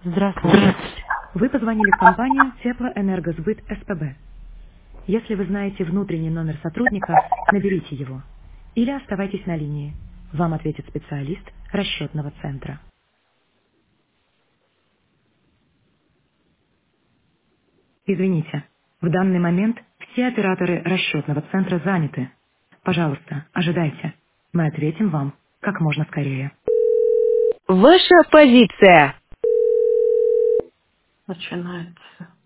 Здравствуйте. Вы позвонили в компанию Теплоэнергосбыт СПБ. Если вы знаете внутренний номер сотрудника, наберите его. Или оставайтесь на линии. Вам ответит специалист расчетного центра. Извините, в данный момент все операторы расчетного центра заняты. Пожалуйста, ожидайте. Мы ответим вам как можно скорее. Ваша позиция. Начинается.